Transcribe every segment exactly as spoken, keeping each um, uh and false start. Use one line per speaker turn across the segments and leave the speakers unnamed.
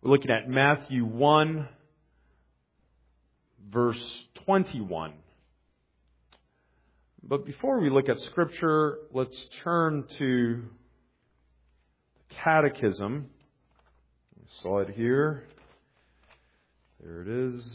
We're looking at Matthew one, verse twenty-one. But before we look at Scripture, let's turn to the Catechism. We saw it here. There it is.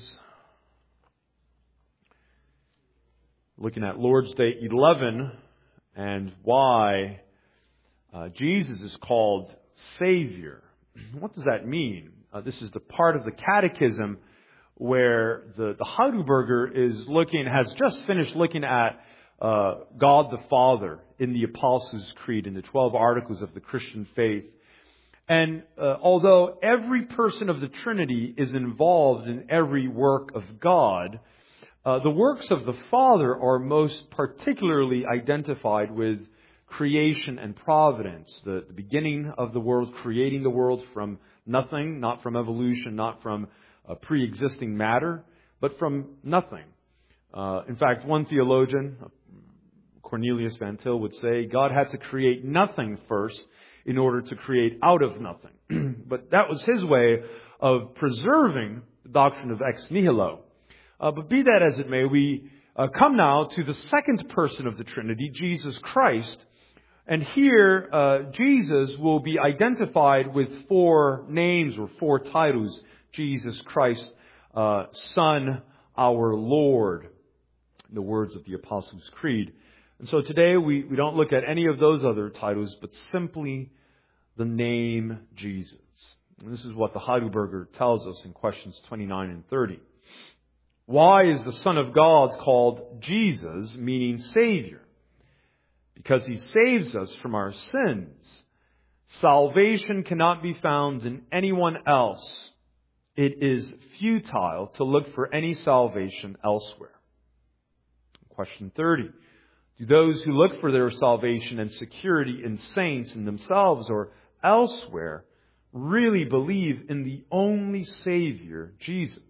Looking at Lord's Day eleven and why uh, Jesus is called Savior. What does that mean? Uh, this is the part of the Catechism where the, the Heidelberger is looking, has just finished looking at uh, God the Father in the Apostles' Creed, in the twelve Articles of the Christian faith. And uh, although every person of the Trinity is involved in every work of God, uh, the works of the Father are most particularly identified with creation and providence, the, the beginning of the world, creating the world from nothing, not from evolution, not from uh, pre-existing matter, but from nothing. Uh, in fact, one theologian, Cornelius Van Til, would say God had to create nothing first in order to create out of nothing. But that was his way of preserving the doctrine of ex nihilo. Uh, but be that as it may, we uh, come now to the second person of the Trinity, Jesus Christ. And here, uh, Jesus will be identified with four names or four titles. Jesus Christ, uh, Son, our Lord. The words of the Apostles' Creed. And so today we, we don't look at any of those other titles, but simply the name Jesus. And this is what the Heidelberger tells us in questions twenty-nine and thirty. Why is the Son of God called Jesus, meaning Savior? Because He saves us from our sins. Salvation cannot be found in anyone else. It is futile to look for any salvation elsewhere. Question thirty. Do those who look for their salvation and security in saints in themselves or elsewhere really believe in the only Savior, Jesus?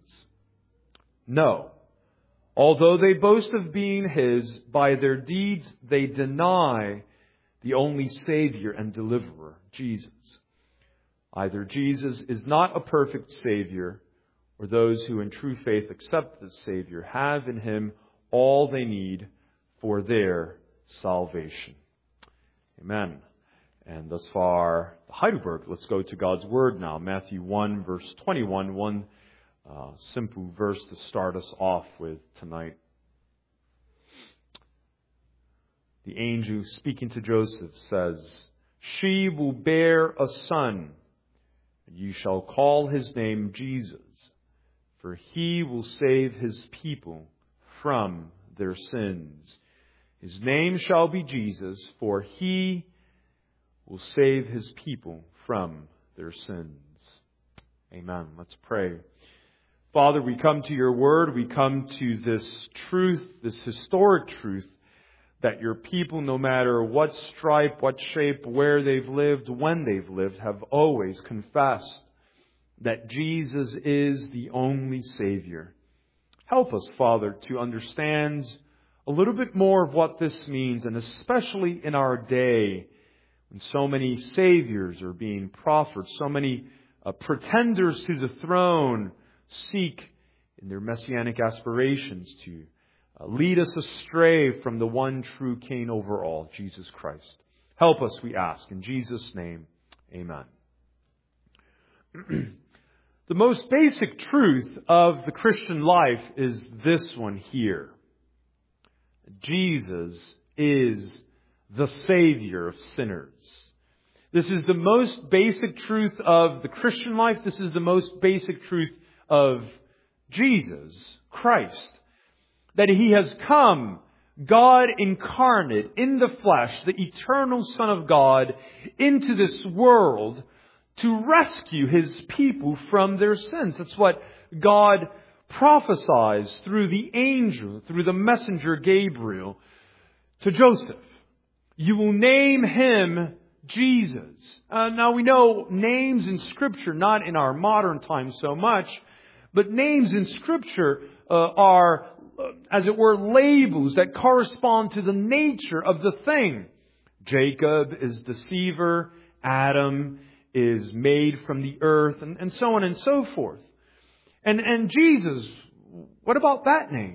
No. Although they boast of being His, by their deeds they deny the only Savior and Deliverer, Jesus. Either Jesus is not a perfect Savior, or those who in true faith accept this Savior have in Him all they need for their salvation. Amen. And thus far, the Heidelberg. Let's go to God's Word now. Matthew one, verse twenty-one. One uh, simple verse to start us off with tonight. The angel speaking to Joseph says, "She will bear a son, and you shall call his name Jesus, for he will save his people from their sins. His name shall be Jesus, for he will save his people from their sins." Amen. Let's pray. Father, we come to your word. We come to this truth, this historic truth, that your people, no matter what stripe, what shape, where they've lived, when they've lived, have always confessed that Jesus is the only Savior. Help us, Father, to understand a little bit more of what this means, and especially in our day when so many saviors are being proffered, so many uh, pretenders to the throne seek in their messianic aspirations to uh, lead us astray from the one true King over all, Jesus Christ. Help us, we ask, in Jesus' name, amen. The most basic truth of the Christian life is this one here. Jesus is the Savior of sinners. This is the most basic truth of the Christian life. This is the most basic truth of Jesus Christ. That He has come, God incarnate in the flesh, the eternal Son of God, into this world to rescue His people from their sins. That's what God prophesies through the angel, through the messenger Gabriel to Joseph. You will name him Jesus. Uh, now we know names in Scripture, not in our modern times so much, but names in Scripture uh, are, uh, as it were, labels that correspond to the nature of the thing. Jacob is deceiver. Adam is made from the earth, and, and so on and so forth. And, and Jesus, what about that name?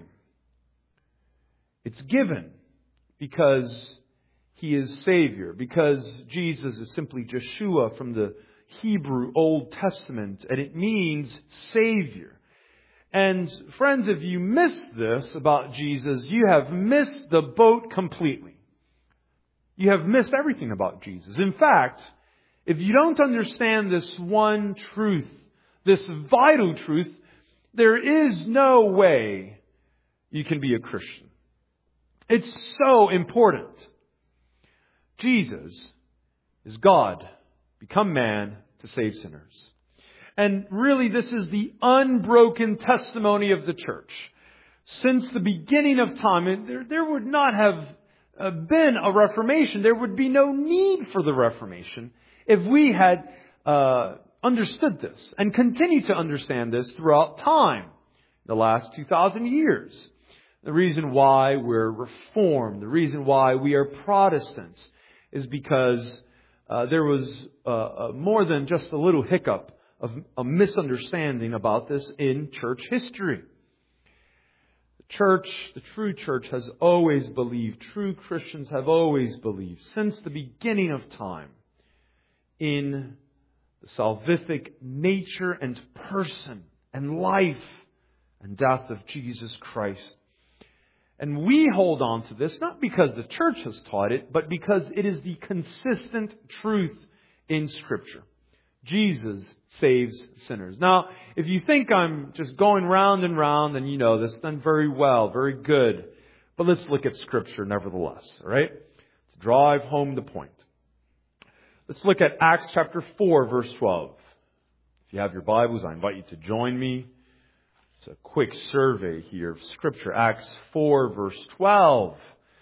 It's given because He is Savior, because Jesus is simply Yeshua from the Hebrew Old Testament, and it means Savior. And friends, if you miss this about Jesus, you have missed the boat completely. You have missed everything about Jesus. In fact, if you don't understand this one truth, this vital truth, there is no way you can be a Christian. It's so important. Jesus is God, become man to save sinners. And really, this is the unbroken testimony of the church. Since the beginning of time, there, there would not have uh, been a Reformation. There would be no need for the Reformation if we had uh, understood this and continue to understand this throughout time, the last two thousand years. The reason why we're Reformed, the reason why we are Protestants, is because uh, there was uh, uh, more than just a little hiccup of a misunderstanding about this in church history. The church, the true church, has always believed, true Christians have always believed, since the beginning of time, in the salvific nature and person and life and death of Jesus Christ. And we hold on to this not because the church has taught it, but because it is the consistent truth in Scripture. Jesus saves sinners. Now, if you think I'm just going round and round, then you know this, then very well, very good. But let's look at Scripture nevertheless, all right? To drive home the point. Let's look at Acts chapter four, verse twelve. If you have your Bibles, I invite you to join me. It's a quick survey here of Scripture. Acts four, verse twelve.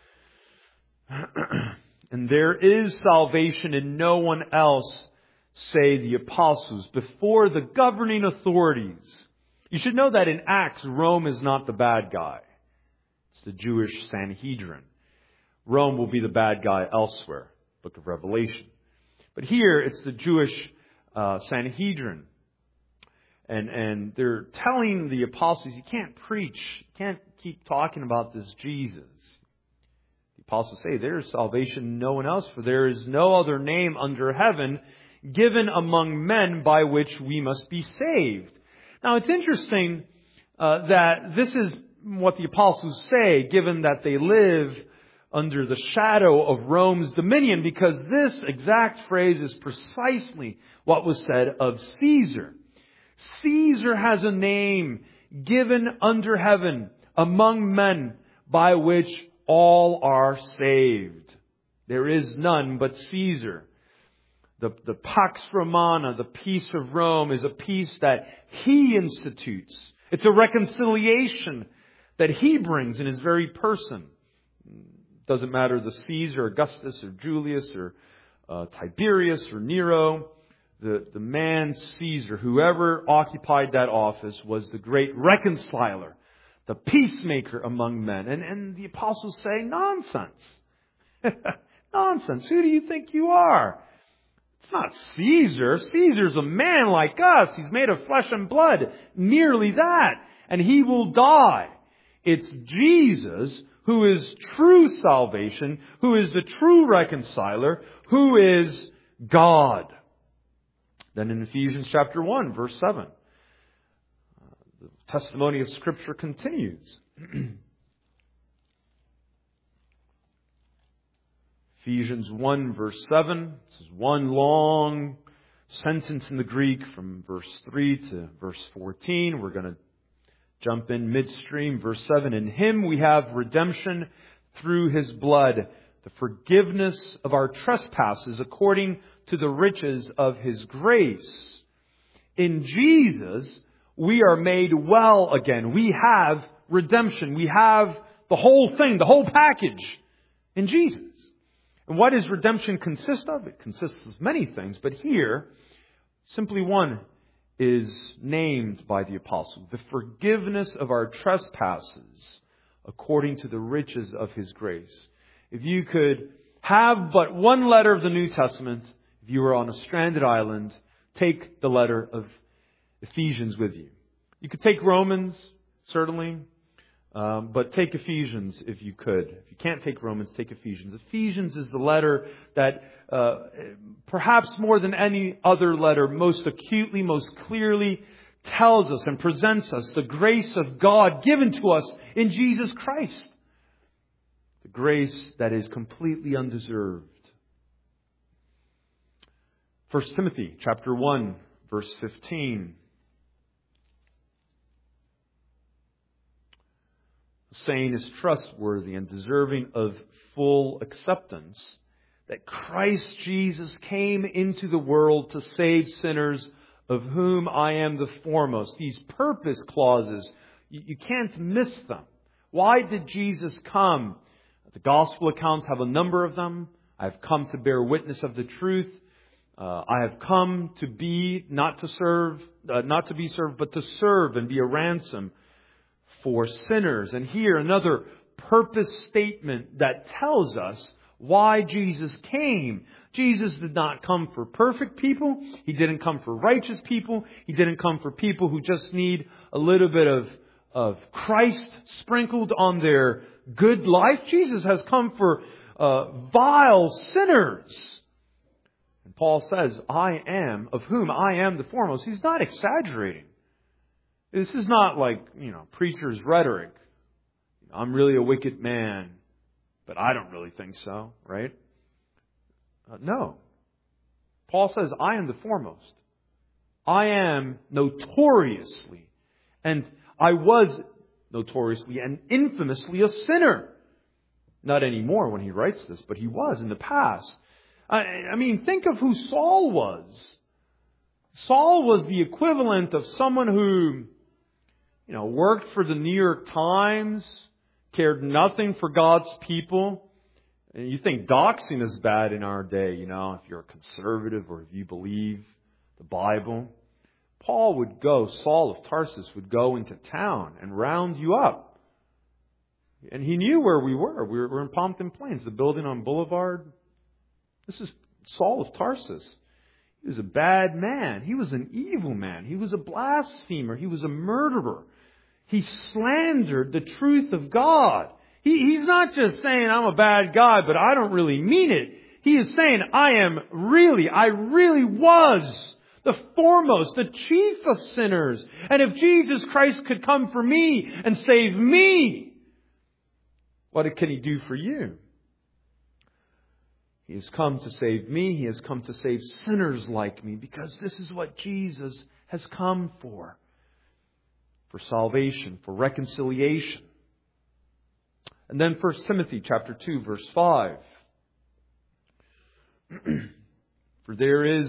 And there is salvation in no one else, say the apostles, before the governing authorities. You should know that in Acts, Rome is not the bad guy. It's the Jewish Sanhedrin. Rome will be the bad guy elsewhere, Book of Revelation. But here, it's the Jewish uh, Sanhedrin. And, and they're telling the apostles, you can't preach, you can't keep talking about this Jesus. The apostles say, there is salvation in no one else, for there is no other name under heaven given among men by which we must be saved. Now, it's interesting uh, that this is what the apostles say, given that they live under the shadow of Rome's dominion, because this exact phrase is precisely what was said of Caesar. Caesar has a name given under heaven among men by which all are saved. There is none but Caesar. The, the Pax Romana, the peace of Rome, is a peace that he institutes. It's a reconciliation that he brings in his very person. Doesn't matter the Caesar, Augustus, or Julius, or uh, Tiberius, or Nero. The, the man Caesar, whoever occupied that office, was the great reconciler, the peacemaker among men. And, and the apostles say, nonsense. Nonsense. Who do you think you are? It's not Caesar. Caesar's a man like us. He's made of flesh and blood. Merely that. And he will die. It's Jesus who is true salvation, who is the true reconciler, who is God. Then in Ephesians chapter one, verse seven, the testimony of Scripture continues. Ephesians one, verse seven. This is one long sentence in the Greek from verse three to verse fourteen. We're going to jump in midstream. Verse seven, in Him we have redemption through His blood, the forgiveness of our trespasses according to the riches of His grace. In Jesus, we are made well again. We have redemption. We have the whole thing, the whole package in Jesus. And what does redemption consist of? It consists of many things, but here, simply one is named by the apostle. The forgiveness of our trespasses according to the riches of His grace. If you could have but one letter of the New Testament, If you were on a stranded island, take the letter of Ephesians with you. You could take Romans, certainly, um, but take Ephesians if you could. If you can't take Romans, take Ephesians. Ephesians is the letter that uh, perhaps more than any other letter most acutely, most clearly tells us and presents us the grace of God given to us in Jesus Christ. The grace that is completely undeserved. First Timothy chapter one, verse fifteen. The saying is trustworthy and deserving of full acceptance, that Christ Jesus came into the world to save sinners, of whom I am the foremost. These purpose clauses, you, you can't miss them. Why did Jesus come? The gospel accounts have a number of them. I've come to bear witness of the truth. Uh, I have come to be, not to serve, uh, not to be served, but to serve and be a ransom for sinners. And here another purpose statement that tells us why Jesus came. Jesus did not come for perfect people. He didn't come for righteous people. He didn't come for people who just need a little bit of, of Christ sprinkled on their good life. Jesus has come for uh, vile sinners. And Paul says, I am, of whom I am the foremost. He's not exaggerating. This is not like, you know, preacher's rhetoric. I'm really a wicked man, but I don't really think so, right? Uh, no. Paul says, I am the foremost. I am notoriously, and I was notoriously and infamously a sinner. Not anymore when he writes this, but he was in the past. I, I mean, think of who Saul was. Saul was the equivalent of someone who, you know, worked for the New York Times, cared nothing for God's people. And you think doxing is bad in our day, you know, if you're a conservative or if you believe the Bible. Paul would go, Saul of Tarsus would go into town and round you up. And he knew where we were. We were, we were in Pompton Plains, the building on Boulevard. This is Saul of Tarsus. He was a bad man. He was an evil man. He was a blasphemer. He was a murderer. He slandered the truth of God. He, he's not just saying, I'm a bad guy, but I don't really mean it. He is saying, I am really, I really was the foremost, the chief of sinners. And if Jesus Christ could come for me and save me, what can He do for you? He has come to save me. He has come to save sinners like me, because this is what Jesus has come for. For salvation, for reconciliation. And then First Timothy chapter two, verse five. For there is,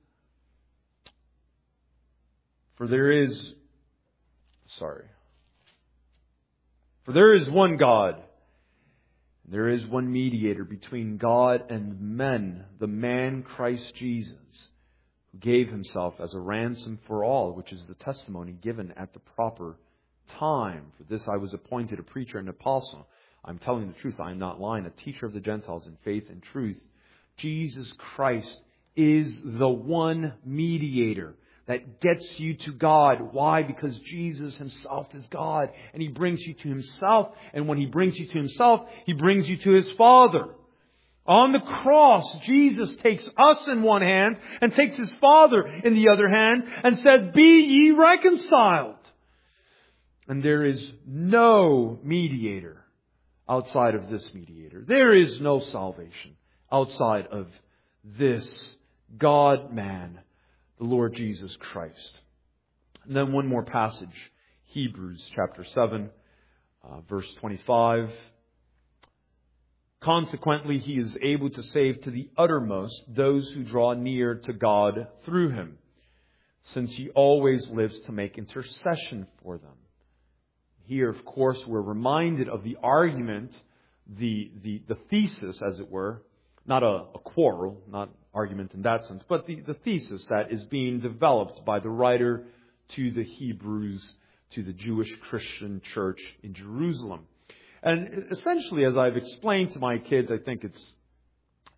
for there is, sorry. For there is one God. There is one mediator between God and men, the man Christ Jesus, who gave Himself as a ransom for all, which is the testimony given at the proper time. For this I was appointed a preacher and apostle. I'm telling the truth, I am not lying, a teacher of the Gentiles in faith and truth. Jesus Christ is the one mediator that gets you to God. Why? Because Jesus Himself is God. And He brings you to Himself. And when He brings you to Himself, He brings you to His Father. On the cross, Jesus takes us in one hand and takes His Father in the other hand and said, be ye reconciled. And there is no mediator outside of this mediator. There is no salvation outside of this God-man, the Lord Jesus Christ. And then one more passage, Hebrews chapter seven, uh, verse twenty-five. Consequently, He is able to save to the uttermost those who draw near to God through Him, since He always lives to make intercession for them. Here, of course, we're reminded of the argument, the, the, the thesis, as it were, not a, a quarrel, not argument in that sense, but the, the thesis that is being developed by the writer to the Hebrews, to the Jewish Christian church in Jerusalem. And essentially, as I've explained to my kids, I think it's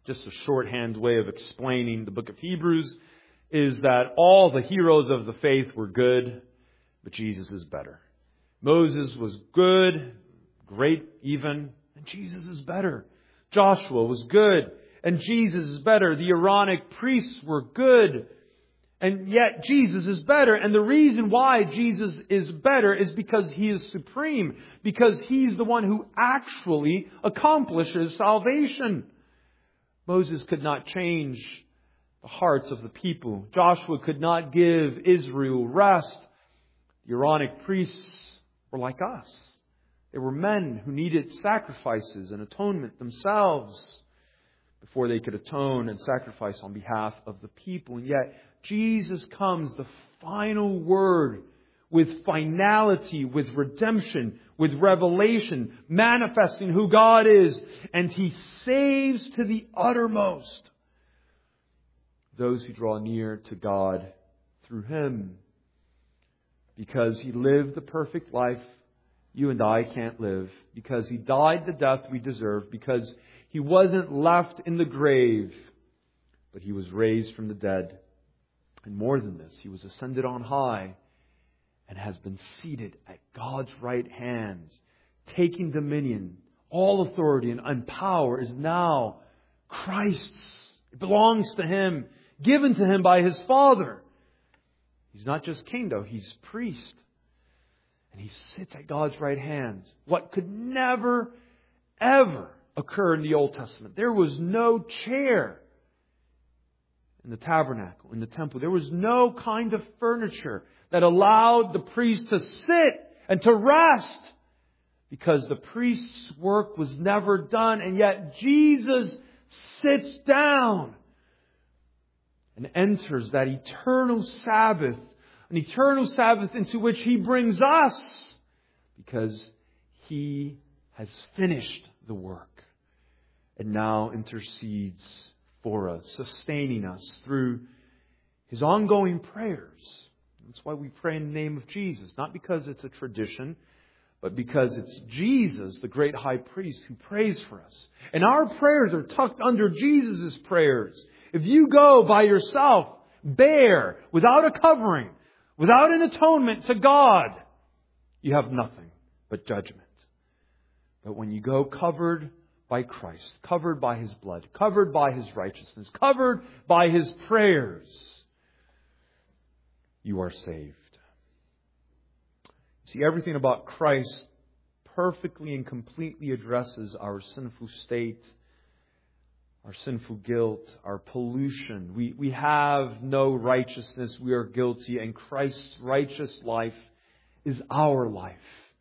just a shorthand way of explaining the book of Hebrews, is that all the heroes of the faith were good, but Jesus is better. Moses was good, great even, and Jesus is better. Joshua was good, and Jesus is better. The Aaronic priests were good, and yet Jesus is better. And the reason why Jesus is better is because He is supreme, because He's the one who actually accomplishes salvation. Moses could not change the hearts of the people. Joshua could not give Israel rest. The Aaronic priests were like us. They were men who needed sacrifices and atonement themselves before they could atone and sacrifice on behalf of the people. And yet Jesus comes, the final word, with finality, with redemption, with revelation, manifesting who God is. And He saves to the uttermost those who draw near to God through Him. Because He lived the perfect life you and I can't live. Because He died the death we deserve. Because He wasn't left in the grave, but He was raised from the dead. And more than this, He was ascended on high and has been seated at God's right hand, taking dominion. All authority and power is now Christ's. It belongs to Him, given to Him by His Father. He's not just king, though. He's priest. And He sits at God's right hand. What could never, ever occur in the Old Testament. There was no chair in the tabernacle, in the temple. There was no kind of furniture that allowed the priest to sit and to rest, because the priest's work was never done. And yet Jesus sits down and enters that eternal Sabbath, an eternal Sabbath into which He brings us, because He has finished the work and now intercedes for us, sustaining us through His ongoing prayers. That's why we pray in the name of Jesus, not because it's a tradition, but because it's Jesus, the great high priest, who prays for us. And our prayers are tucked under Jesus' prayers. If you go by yourself, bare, without a covering, without an atonement to God, you have nothing but judgment. But when you go covered by Christ, covered by His blood, covered by His righteousness, covered by His prayers, you are saved. See, everything about Christ perfectly and completely addresses our sinful state, our sinful guilt, our pollution. We, we have no righteousness. We are guilty. And Christ's righteous life is our life.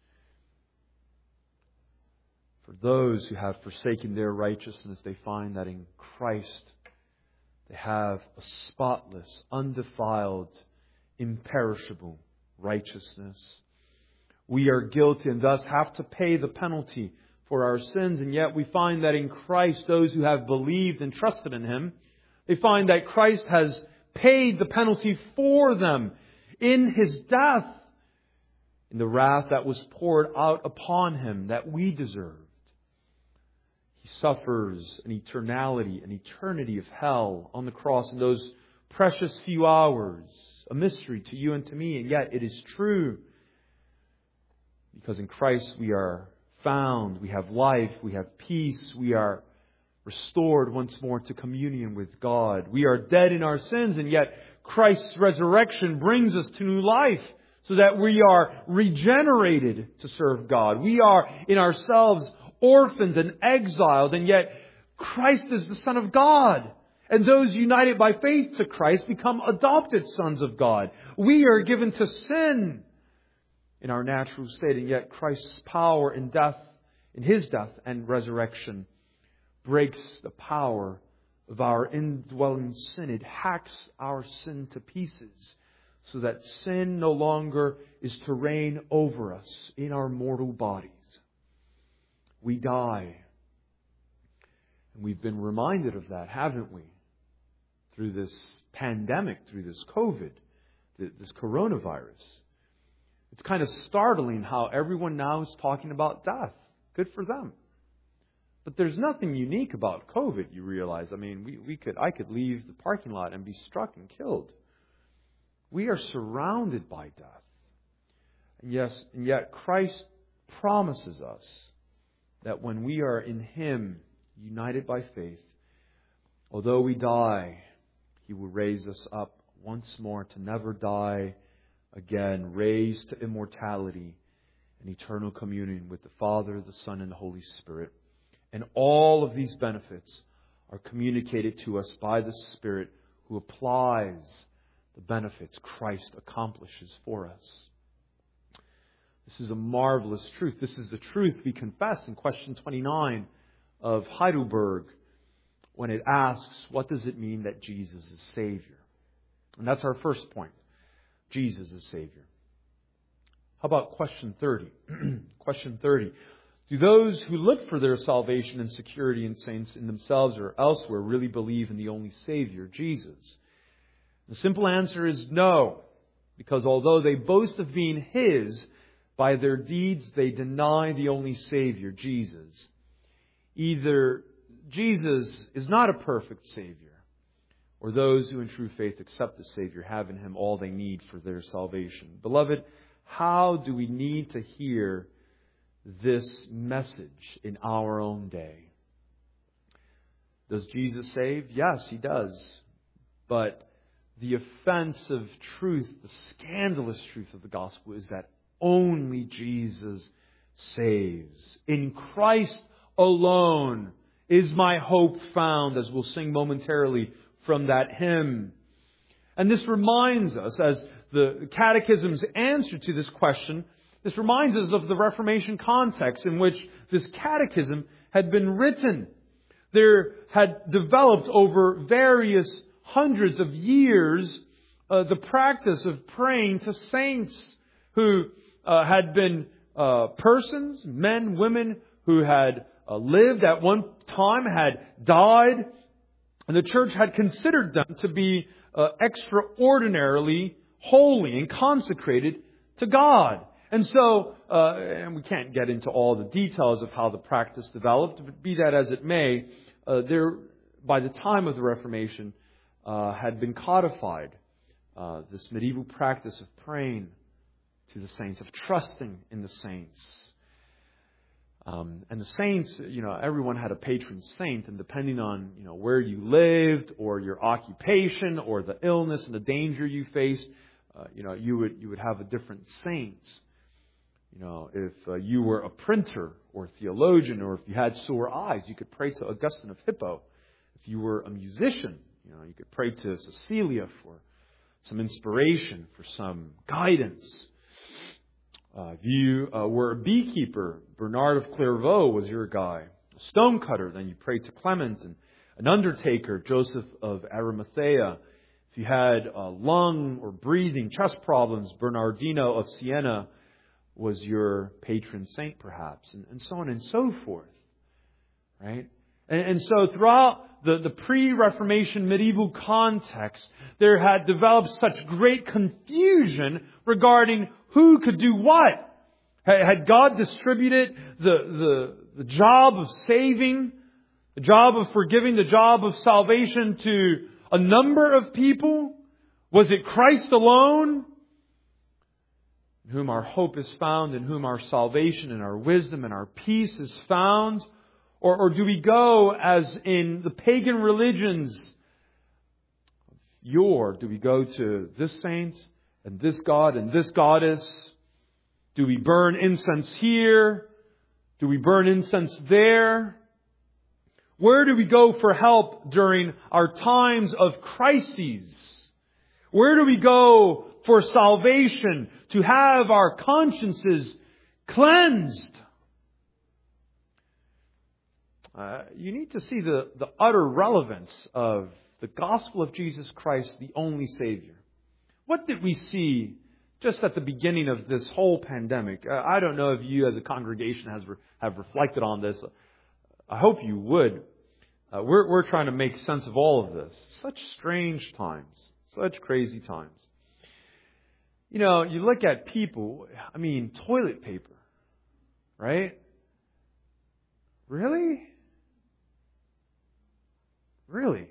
For those who have forsaken their righteousness, they find that in Christ they have a spotless, undefiled, imperishable righteousness. We are guilty and thus have to pay the penalty for our sins. And yet we find that in Christ, those who have believed and trusted in Him, they find that Christ has paid the penalty for them in His death, in the wrath that was poured out upon Him that we deserved. He suffers an eternality, an eternity of hell on the cross in those precious few hours. A mystery to you and to me, and yet it is true. Because in Christ we are found, we have life, we have peace, we are restored once more to communion with God. We are dead in our sins, and yet Christ's resurrection brings us to new life, so that we are regenerated to serve God. We are in ourselves orphaned and exiled, and yet Christ is the Son of God. And those united by faith to Christ become adopted sons of God. We are given to sin in our natural state, and yet Christ's power in death, in His death and resurrection, breaks the power of our indwelling sin. It hacks our sin to pieces, so that sin no longer is to reign over us in our mortal bodies. We die. And we've been reminded of that, haven't we? Through this pandemic, through this COVID, this coronavirus. It's kind of startling how everyone now is talking about death. Good for them. But there's nothing unique about COVID, you realize. I mean, we, we could I could leave the parking lot and be struck and killed. We are surrounded by death. And yes, and yet Christ promises us that when we are in Him, united by faith, although we die, He will raise us up once more to never die again, raised to immortality and eternal communion with the Father, the Son, and the Holy Spirit. And all of these benefits are communicated to us by the Spirit who applies the benefits Christ accomplishes for us. This is a marvelous truth. This is the truth we confess in question twenty-nine of Heidelberg when it asks, what does it mean that Jesus is Savior? And that's our first point. Jesus is Savior. How about question thirty? Question thirty. Do those who look for their salvation and security in saints in themselves or elsewhere really believe in the only Savior, Jesus? The simple answer is no. Because although they boast of being His, by their deeds they deny the only Savior, Jesus. Either Jesus is not a perfect Savior, or those who in true faith accept the Savior have in Him all they need for their salvation. Beloved, how do we need to hear this message in our own day? Does Jesus save? Yes, He does. But the offensive truth, the scandalous truth of the gospel is that only Jesus saves. In Christ alone is my hope found, as we'll sing momentarily from that hymn. And this reminds us, as the Catechism's answer to this question, this reminds us of the Reformation context in which this catechism had been written. There had developed over various hundreds of years uh, the practice of praying to saints who uh, had been uh, persons, men, women, who had uh, lived at one time, had died, and the church had considered them to be uh, extraordinarily holy and consecrated to God. And so, uh, and we can't get into all the details of how the practice developed, but be that as it may, uh, there, by the time of the Reformation, uh, had been codified uh, this medieval practice of praying to the saints, of trusting in the saints. Um, and the saints, you know, everyone had a patron saint, and depending on, you know, where you lived, or your occupation, or the illness and the danger you faced, uh, you know, you would you would have a different saint. You know, if uh, you were a printer or a theologian, or if you had sore eyes, you could pray to Augustine of Hippo. If you were a musician, you know, you could pray to Cecilia for some inspiration, for some guidance. Uh, if you uh, were a beekeeper, Bernard of Clairvaux was your guy. A stonecutter, then you prayed to Clement. And an undertaker, Joseph of Arimathea. If you had uh, lung or breathing, chest problems, Bernardino of Siena was your patron saint, perhaps, and, and so on and so forth. Right? And, and so throughout the, the pre-Reformation medieval context, there had developed such great confusion regarding who could do what. Had God distributed the, the, the job of saving, the job of forgiving, the job of salvation to a number of people? Was it Christ alone, in whom our hope is found, in whom our salvation and our wisdom and our peace is found? Or, or do we go, as in the pagan religions of yore, do we go to this saint and this god and this goddess? Do we burn incense here? Do we burn incense there? Where do we go for help during our times of crises? Where do we go for salvation, to have our consciences cleansed? Uh, you need to see the, the utter relevance of the gospel of Jesus Christ, the only Savior. What did we see just at the beginning of this whole pandemic? Uh, I don't know if you as a congregation has re- have reflected on this. I hope you would. Uh, we're, we're trying to make sense of all of this. Such strange times. Such crazy times. You know, you look at people, I mean, toilet paper, right? Really? Really?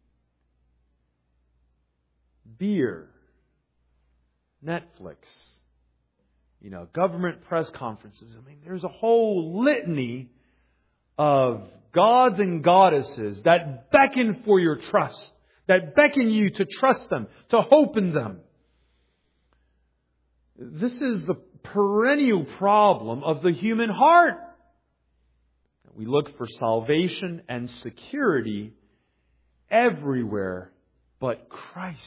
Beer, Netflix, you know, government press conferences. I mean, there's a whole litany of gods and goddesses that beckon for your trust, that beckon you to trust them, to hope in them. This is the perennial problem of the human heart. We look for salvation and security everywhere but Christ.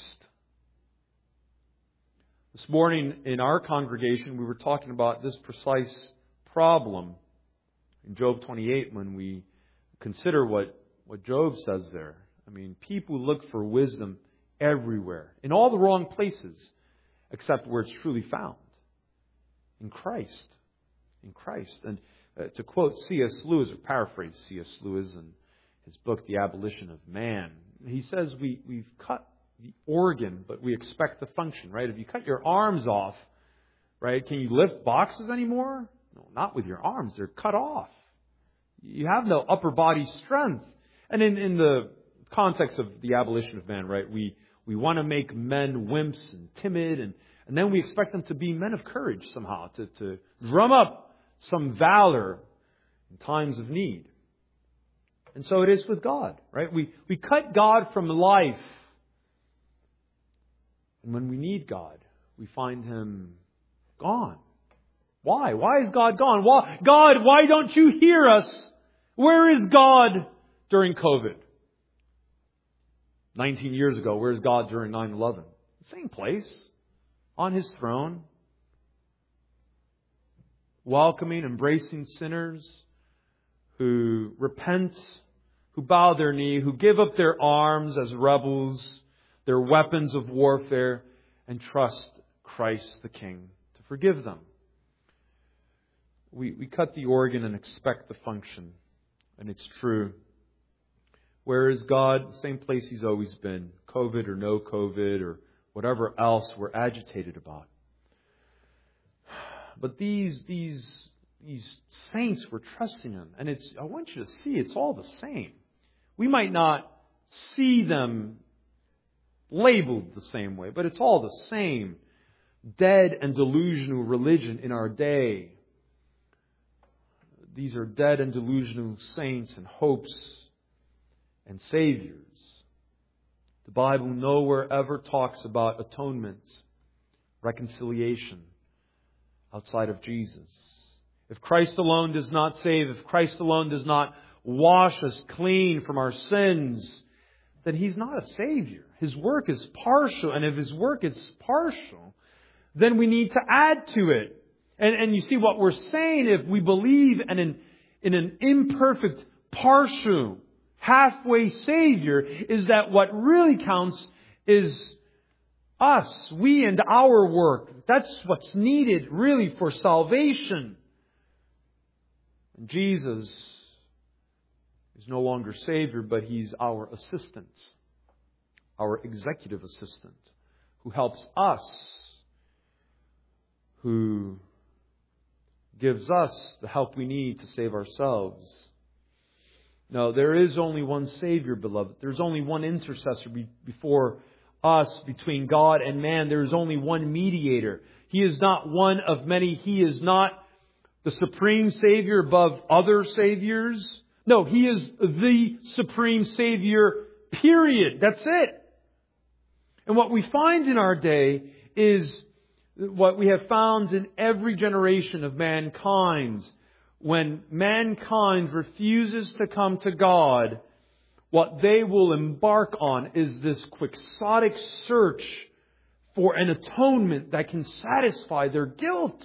This morning in our congregation, we were talking about this precise problem in Job twenty-eight when we consider what, what Job says there. I mean, people look for wisdom everywhere, in all the wrong places, except where it's truly found. In Christ. In Christ. And uh, to quote C S Lewis, or paraphrase C S Lewis in his book, The Abolition of Man, he says we, we've cut the organ, but we expect the function, right? If you cut your arms off, right, can you lift boxes anymore? No, not with your arms. They're cut off. You have no upper body strength. And in, in the context of the abolition of man, right, we, we want to make men wimps and timid, and, and then we expect them to be men of courage somehow, to, to drum up some valor in times of need. And so it is with God, right? We, we cut God from life. And when we need God, we find Him gone. Why? Why is God gone? Why, God, why don't you hear us? Where is God during COVID? nineteen years ago, where is God during nine eleven? Same place. On His throne. Welcoming, embracing sinners who repent, who bow their knee, who give up their arms as rebels, their weapons of warfare, and trust Christ the King to forgive them. We, we cut the organ and expect the function. And it's true. Where is God? Same place He's always been. COVID or no COVID or whatever else we're agitated about. But these, these, these saints were trusting Him. And it's, I want you to see, it's all the same. We might not see them labeled the same way, but it's all the same dead and delusional religion in our day. These are dead and delusional saints and hopes and saviors. The Bible nowhere ever talks about atonement, reconciliation outside of Jesus. If Christ alone does not save, if Christ alone does not wash us clean from our sins, then He's not a Savior. His work is partial, and if His work is partial, then we need to add to it. And, and you see what we're saying, if we believe in an, in an imperfect, partial, halfway Savior, is that what really counts is us, we and our work. That's what's needed really for salvation. And Jesus is no longer Savior, but He's our assistant, our executive assistant, who helps us, who gives us the help we need to save ourselves. No, there is only one Savior, beloved. There's only one intercessor be- before us, between God and man. There is only one mediator. He is not one of many. He is not the supreme Savior above other Saviors. No, He is the supreme Savior, period. That's it. And what we find in our day is what we have found in every generation of mankind. When mankind refuses to come to God, what they will embark on is this quixotic search for an atonement that can satisfy their guilt.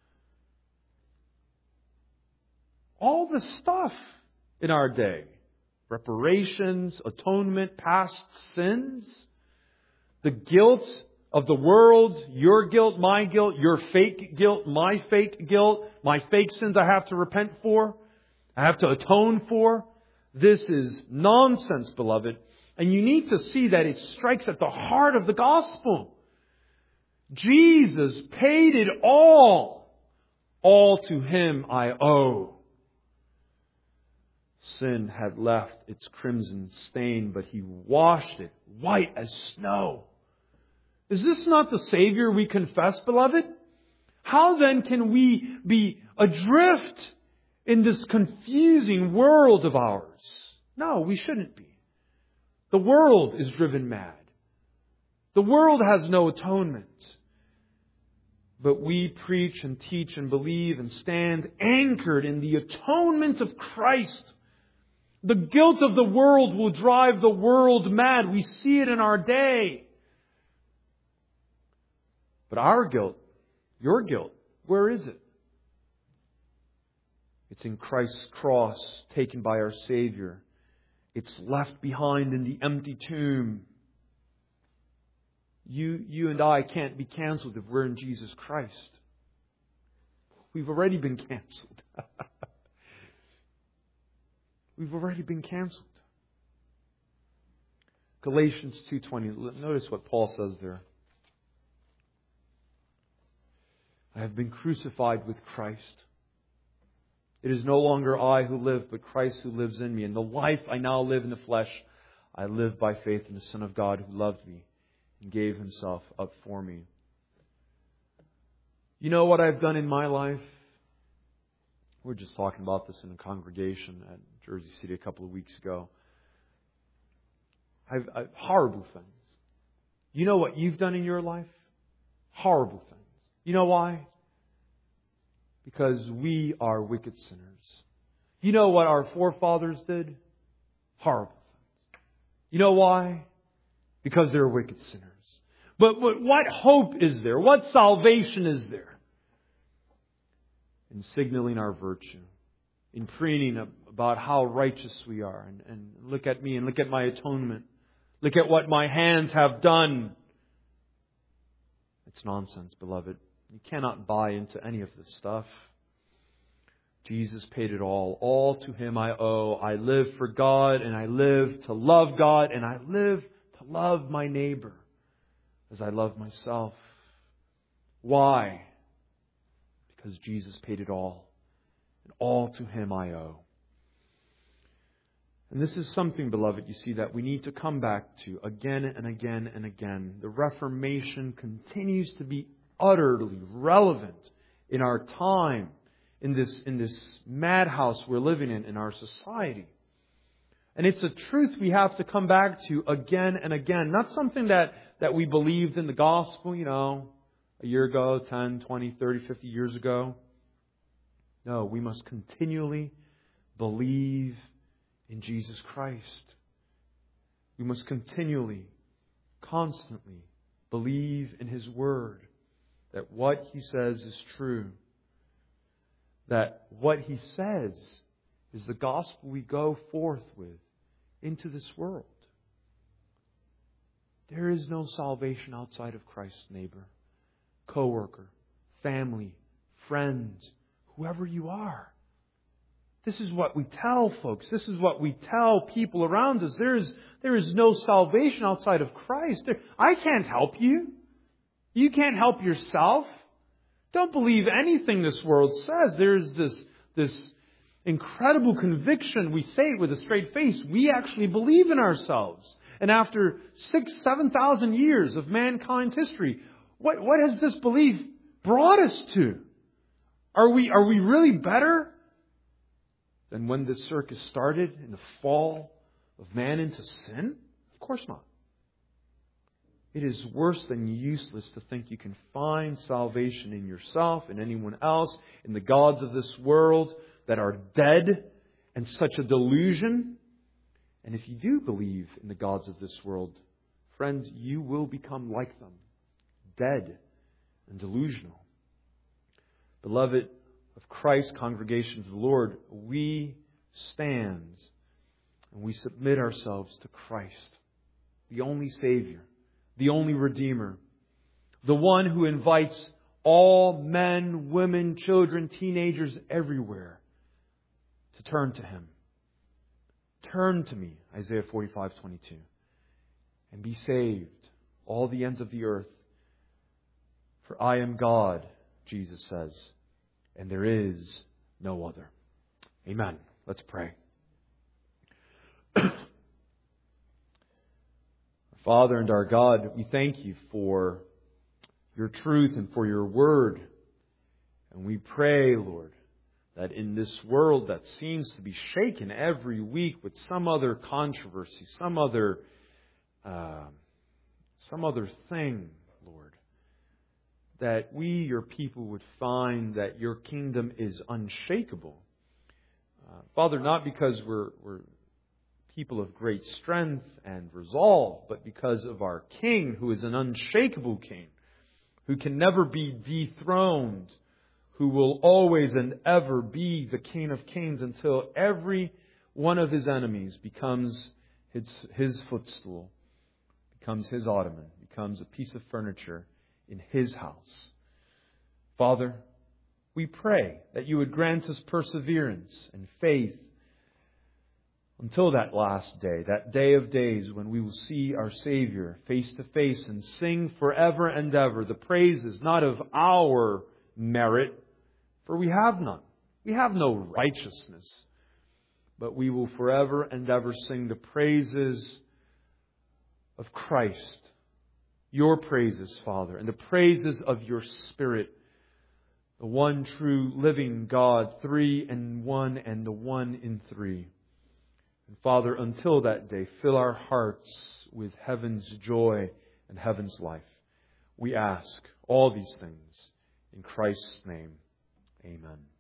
All the stuff in our day. Reparations, atonement, past sins. The guilt of the world, your guilt, my guilt, your fake guilt, my fake guilt, my fake sins I have to repent for, I have to atone for. This is nonsense, beloved. And you need to see that it strikes at the heart of the gospel. Jesus paid it all. All to Him I owe. Sin had left its crimson stain, but He washed it white as snow. Is this not the Savior we confess, beloved? How then can we be adrift in this confusing world of ours? No, we shouldn't be. The world is driven mad. The world has no atonement. But we preach and teach and believe and stand anchored in the atonement of Christ. The guilt of the world will drive the world mad. We see it in our day. But our guilt, your guilt, where is it? It's in Christ's cross taken by our Savior. It's left behind in the empty tomb. You, you and I can't be canceled if we're in Jesus Christ. We've already been canceled. We've already been canceled. Galatians two twenty. Notice what Paul says there. I have been crucified with Christ. It is no longer I who live, but Christ who lives in me. And the life I now live in the flesh, I live by faith in the Son of God who loved me and gave Himself up for me. You know what I've done in my life? We were just talking about this in a congregation at Jersey City a couple of weeks ago. I've, I've horrible things. You know what you've done in your life? Horrible things. You know why? Because we are wicked sinners. You know what our forefathers did? Horrible things. You know why? Because they're wicked sinners. But, but what hope is there? What salvation is there? In signaling our virtue. In preening about how righteous we are. And, and look at me and look at my atonement. Look at what my hands have done. It's nonsense, beloved. You cannot buy into any of this stuff. Jesus paid it all. All to Him I owe. I live for God and I live to love God and I live to love my neighbor as I love myself. Why? Because Jesus paid it all. And all to Him I owe. And this is something, beloved, you see, that we need to come back to again and again and again. The Reformation continues to be utterly relevant in our time, in this, in this madhouse we're living in, in our society. And it's a truth we have to come back to again and again. Not something that, that we believed in the gospel, you know, a year ago, ten, twenty, thirty, fifty years ago. No, we must continually believe in Jesus Christ. We must continually, constantly believe in His Word. That what He says is true. That what He says is the gospel we go forth with into this world. There is no salvation outside of Christ, neighbor, co-worker, family, friends, whoever you are. This is what we tell folks. This is what we tell people around us. There is, there is no salvation outside of Christ. There, I can't help you. You can't help yourself. Don't believe anything this world says. There's this, this incredible conviction. We say it with a straight face. We actually believe in ourselves. And after six, seven thousand years of mankind's history, what, what has this belief brought us to? Are we, are we really better than when this circus started in the fall of man into sin? Of course not. It is worse than useless to think you can find salvation in yourself and anyone else, in the gods of this world that are dead and such a delusion. And if you do believe in the gods of this world, friends, you will become like them, dead and delusional. Beloved of Christ, congregation of the Lord, we stand and we submit ourselves to Christ, the only Savior, the only Redeemer, the one who invites all men, women, children, teenagers everywhere to turn to Him. Turn to me, Isaiah forty-five twenty-two, and be saved, all the ends of the earth. For I am God, Jesus says, and there is no other. Amen. Let's pray. Father and our God, we thank you for your truth and for your word. And we pray, Lord, that in this world that seems to be shaken every week with some other controversy, some other, uh, some other thing, Lord, that we, your people, would find that your kingdom is unshakable. Uh, Father, not because we're, we're people of great strength and resolve, but because of our King, who is an unshakable King, who can never be dethroned, who will always and ever be the King of Kings until every one of his enemies becomes his, his footstool, becomes his ottoman, becomes a piece of furniture in his house. Father, we pray that you would grant us perseverance and faith until that last day, that day of days when we will see our Savior face to face and sing forever and ever the praises not of our merit, for we have none. We have no righteousness. But we will forever and ever sing the praises of Christ. Your praises, Father, and the praises of your Spirit, the one true living God, three in one and the one in three. And Father, until that day, fill our hearts with heaven's joy and heaven's life. We ask all these things in Christ's name. Amen.